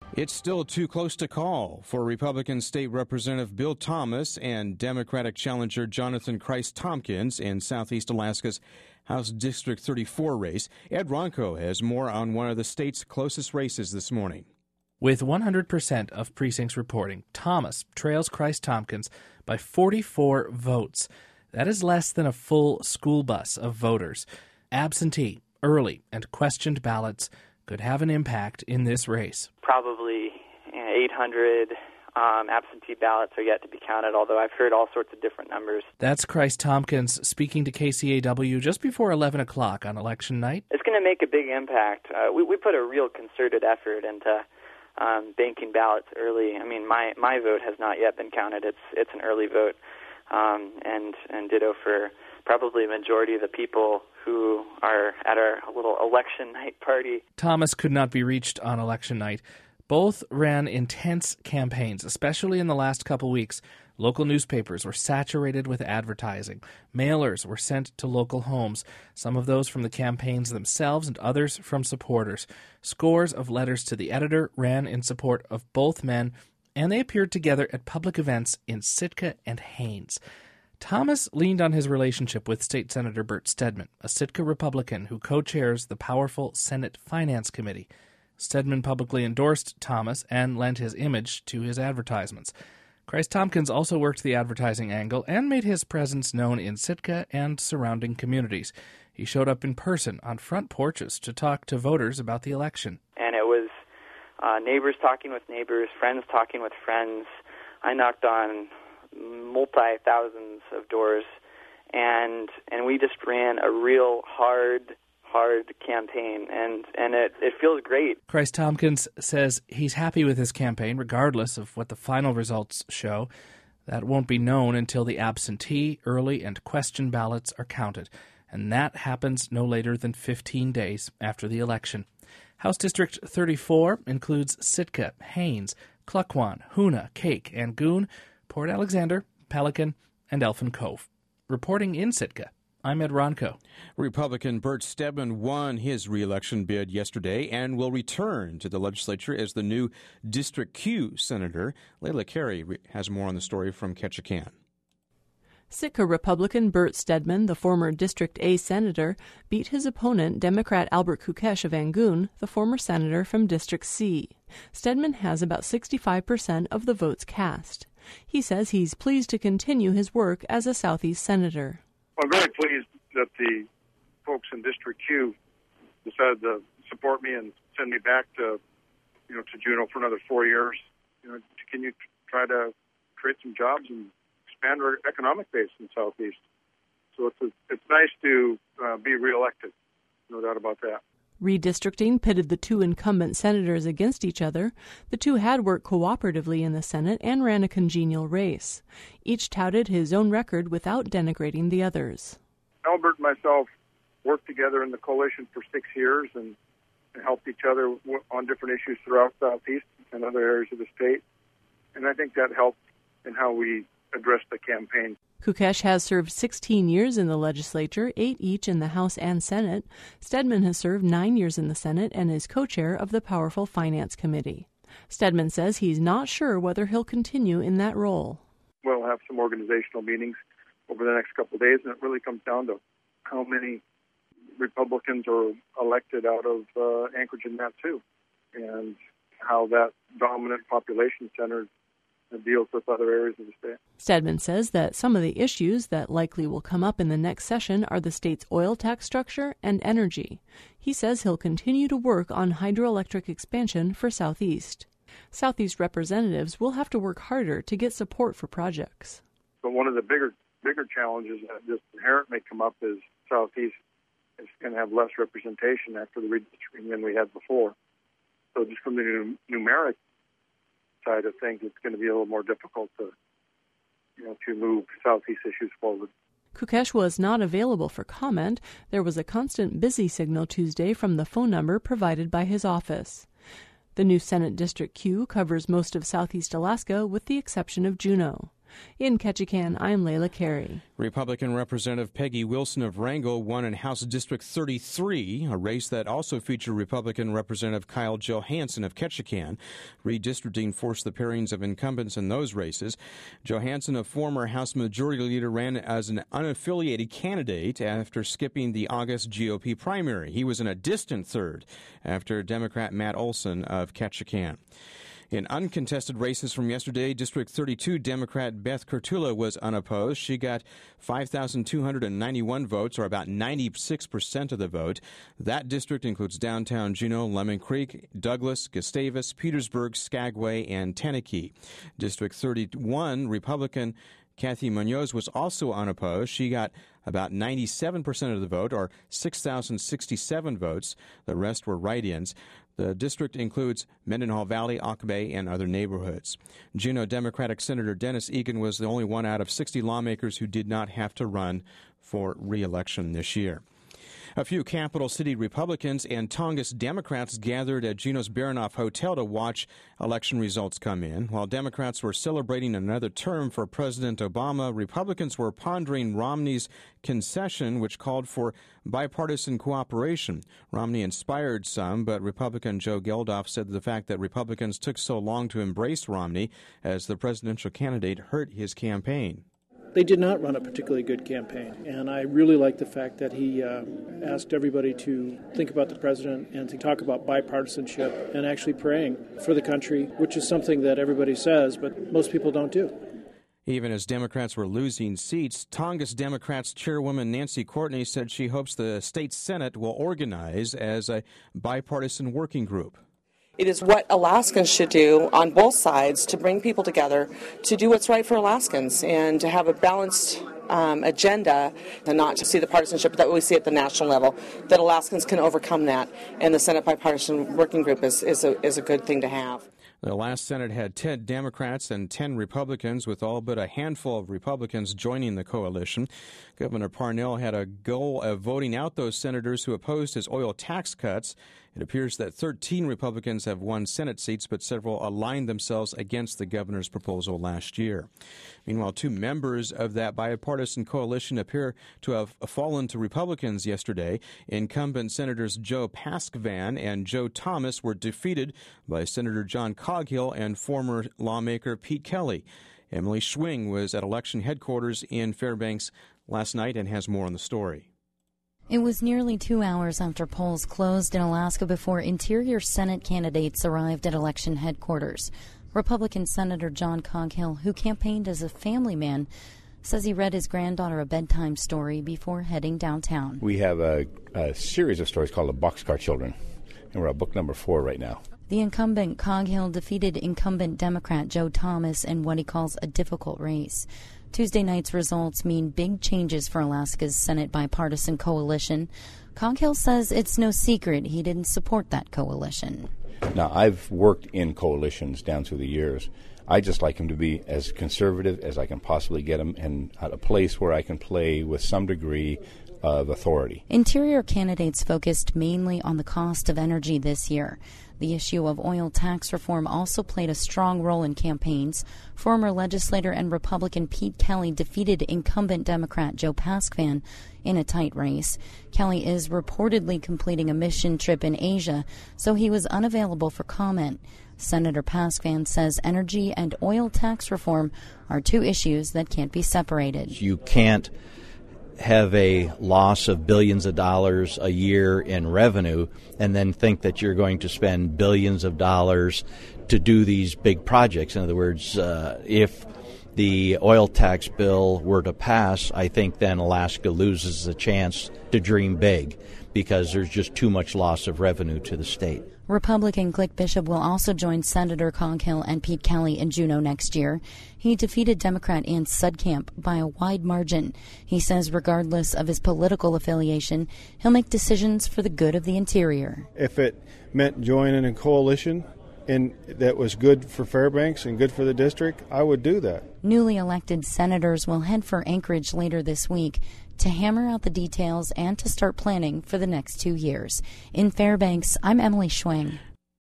It's still too close to call for Republican State Representative Bill Thomas and Democratic challenger Jonathan Christ Tompkins in Southeast Alaska's House District 34 race. Ed Ronco has more on one of the state's closest races this morning. With 100% of precincts reporting, Thomas trails Christ Tompkins by 44 votes. That is less than a full school bus of voters. Absentee, early, and questioned ballots could have an impact in this race. Probably 800 absentee ballots are yet to be counted, although I've heard all sorts of different numbers. That's Christ Tompkins speaking to KCAW just before 11 o'clock on election night. It's going to make a big impact. We put a real concerted effort into banking ballots early. I mean, my vote has not yet been counted. It's an early vote, and ditto for probably a majority of the people who are at our little election night party. Thomas could not be reached on election night. Both ran intense campaigns, especially in the last couple weeks. Local newspapers were saturated with advertising. Mailers were sent to local homes, some of those from the campaigns themselves and others from supporters. Scores of letters to the editor ran in support of both men, and they appeared together at public events in Sitka and Haines. Thomas leaned on his relationship with State Senator Bert Stedman, a Sitka Republican who co-chairs the powerful Senate Finance Committee. Stedman publicly endorsed Thomas and lent his image to his advertisements. Christ Tompkins also worked the advertising angle and made his presence known in Sitka and surrounding communities. He showed up in person on front porches to talk to voters about the election. And it was neighbors talking with neighbors, friends talking with friends. I knocked on multi-thousands of doors, and we just ran a real hard campaign, and it feels great. Christ Tompkins says he's happy with his campaign, regardless of what the final results show. That won't be known until the absentee, early, and question ballots are counted, and that happens no later than 15 days after the election. House District 34 includes Sitka, Haines, Klukwan, Hoonah, Cake, Angoon, Port Alexander, Pelican, and Elfin Cove. Reporting in Sitka, I'm Ed Ronco. Republican Bert Stedman won his re-election bid yesterday and will return to the legislature as the new District Q senator. Layla Carey has more on the story from Ketchikan. Sitka Republican Bert Stedman, the former District A senator, beat his opponent, Democrat Albert Kukesh of Angoon, the former senator from District C. Stedman has about 65% of the votes cast. He says he's pleased to continue his work as a Southeast senator. I'm very pleased that the folks in District Q decided to support me and send me back to Juneau for another 4 years. To continue to try to create some jobs and expand our economic base in the Southeast. So it's nice to be reelected, no doubt about that. Redistricting pitted the two incumbent senators against each other. The two had worked cooperatively in the Senate and ran a congenial race. Each touted his own record without denigrating the others. Albert and myself worked together in the coalition for 6 years and helped each other on different issues throughout Southeast and other areas of the state. And I think that helped in how we addressed the campaign. Kukesh has served 16 years in the legislature, 8 each in the House and Senate. Stedman has served 9 years in the Senate and is co-chair of the powerful Finance Committee. Stedman says he's not sure whether he'll continue in that role. We'll have some organizational meetings over the next couple of days, and it really comes down to how many Republicans are elected out of Anchorage and Mat-Su, and how that dominant population center deals with other areas of the state. Stedman says that some of the issues that likely will come up in the next session are the state's oil tax structure and energy. He says he'll continue to work on hydroelectric expansion for Southeast. Southeast representatives will have to work harder to get support for projects. But one of the bigger challenges that just inherent may come up is Southeast is going to have less representation after the redistricting than we had before. So just from the numeric side of things, it's going to be a little more difficult to move Southeast issues forward. Kukesh was not available for comment. There was a constant busy signal Tuesday from the phone number provided by his office. The new Senate District Q covers most of Southeast Alaska with the exception of Juneau. In Ketchikan, I'm Layla Carey. Republican Representative Peggy Wilson of Wrangell won in House District 33, a race that also featured Republican Representative Kyle Johansson of Ketchikan. Redistricting forced the pairings of incumbents in those races. Johansson, a former House Majority Leader, ran as an unaffiliated candidate after skipping the August GOP primary. He was in a distant third after Democrat Matt Olson of Ketchikan. In uncontested races from yesterday, District 32 Democrat Beth Kurtula was unopposed. She got 5,291 votes, or about 96% of the vote. That district includes downtown Juneau, Lemon Creek, Douglas, Gustavus, Petersburg, Skagway, and Tenakee. District 31 Republican Kathy Munoz was also unopposed. She got about 97% of the vote, or 6,067 votes. The rest were write-ins. The district includes Mendenhall Valley, Akbay, and other neighborhoods. Juneau Democratic Senator Dennis Egan was the only one out of 60 lawmakers who did not have to run for re-election this year. A few Capital City Republicans and Tongass Democrats gathered at Juneau's Baranoff Hotel to watch election results come in. While Democrats were celebrating another term for President Obama, Republicans were pondering Romney's concession, which called for bipartisan cooperation. Romney inspired some, but Republican Joe Geldof said the fact that Republicans took so long to embrace Romney as the presidential candidate hurt his campaign. They did not run a particularly good campaign, and I really like the fact that he asked everybody to think about the president and to talk about bipartisanship and actually praying for the country, which is something that everybody says, but most people don't do. Even as Democrats were losing seats, Tongass Democrats Chairwoman Nancy Courtney said she hopes the state Senate will organize as a bipartisan working group. It is what Alaskans should do on both sides to bring people together to do what's right for Alaskans and to have a balanced agenda and not to see the partisanship that we see at the national level, that Alaskans can overcome that. And the Senate Bipartisan Working Group is a good thing to have. The last Senate had 10 Democrats and 10 Republicans, with all but a handful of Republicans joining the coalition. Governor Parnell had a goal of voting out those senators who opposed his oil tax cuts. It appears that 13 Republicans have won Senate seats, but several aligned themselves against the governor's proposal last year. Meanwhile, 2 members of that bipartisan coalition appear to have fallen to Republicans yesterday. Incumbent Senators Joe Paskvan and Joe Thomas were defeated by Senator John Coghill and former lawmaker Pete Kelly. Emily Schwing was at election headquarters in Fairbanks last night and has more on the story. It was nearly 2 hours after polls closed in Alaska before Interior Senate candidates arrived at election headquarters. Republican Senator John Coghill, who campaigned as a family man, says he read his granddaughter a bedtime story before heading downtown. We have a series of stories called The Boxcar Children, and we're at book number 4 right now. The incumbent Coghill defeated incumbent Democrat Joe Thomas in what he calls a difficult race. Tuesday night's results mean big changes for Alaska's Senate bipartisan coalition. Coghill says it's no secret he didn't support that coalition. Now, I've worked in coalitions down through the years. I just like him to be as conservative as I can possibly get him and at a place where I can play with some degree of authority. Interior candidates focused mainly on the cost of energy this year. The issue of oil tax reform also played a strong role in campaigns. Former legislator and Republican Pete Kelly defeated incumbent Democrat Joe Paskvan in a tight race. Kelly is reportedly completing a mission trip in Asia, so he was unavailable for comment. Senator Paskvan says energy and oil tax reform are 2 issues that can't be separated. You can't have a loss of billions of dollars a year in revenue and then think that you're going to spend billions of dollars to do these big projects. In other words, if the oil tax bill were to pass, I think then Alaska loses the chance to dream big because there's just too much loss of revenue to the state. Republican Click Bishop will also join Senator Coghill and Pete Kelly in Juneau next year. He defeated Democrat Ann Sudkamp by a wide margin. He says regardless of his political affiliation, he'll make decisions for the good of the interior. If it meant joining a coalition and that was good for Fairbanks and good for the district, I would do that. Newly elected senators will head for Anchorage later this week to hammer out the details and to start planning for the next 2 years. In Fairbanks, I'm Emily Schwing.